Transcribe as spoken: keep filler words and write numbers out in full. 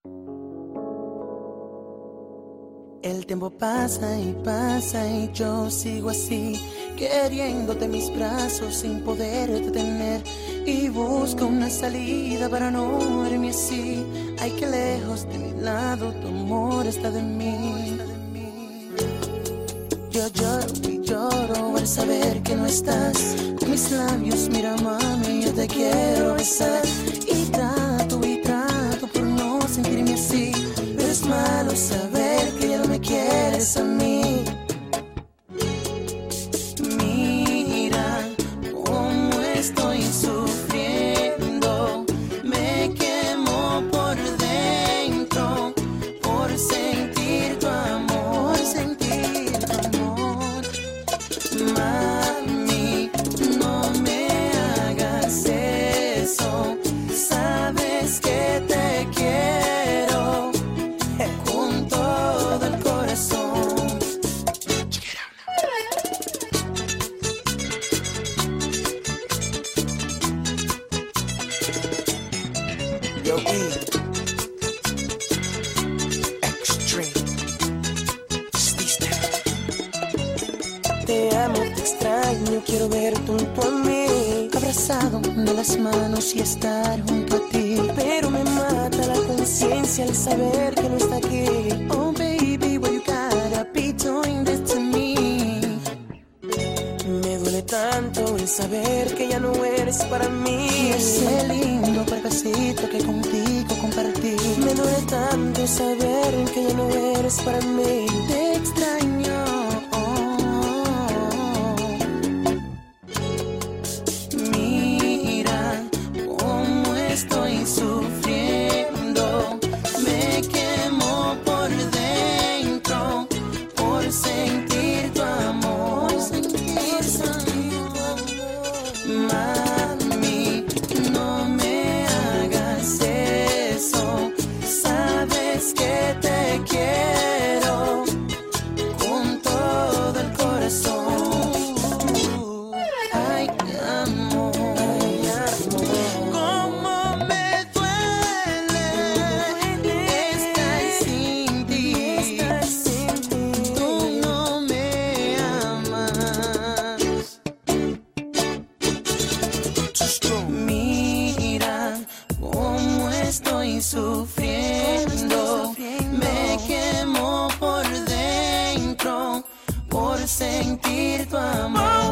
El tiempo pasa y pasa y yo sigo así, queriéndote en mis brazos sin poder detener. Y busco una salida para no verme así. Ay, que lejos de mi lado tu amor está de mí. Yo lloro y lloro al saber que no estás. Con mis labios, mira mami, yo te quiero besar. Y trato y trato por no sentirme así, pero es malo saber que ya no me quieres a mí. Mira cómo estoy sufriendo, me quemo por dentro por sentir tu amor, sentir tu amor. Mami, no me hagas eso, sabes que te quiero con todo el corazón. Yo, E. Extreme. Te amo, te extraño, quiero verte junto a mí, abrazado de las manos y estar junto a ti. Pero me mata la conciencia al saber que no está aquí. Oh baby, why you gotta be doing this to me? Me duele tanto el saber que ya no eres para mí. Y ese lindo cuerpecito que contigo compartí. Me duele tanto saber que ya no eres para mí. Te extraño. Mira cómo estoy sufriendo, me quemo por dentro por sentir tu amor, sentir tu amor. Mami, no me hagas eso, sabes que te quiero con todo el corazón. Ay, amor, ay, amor, cómo me duele estar sin ti. Tú no me amas. Mira cómo estoy sufriendo, me quemo por dentro por sentir tu amor.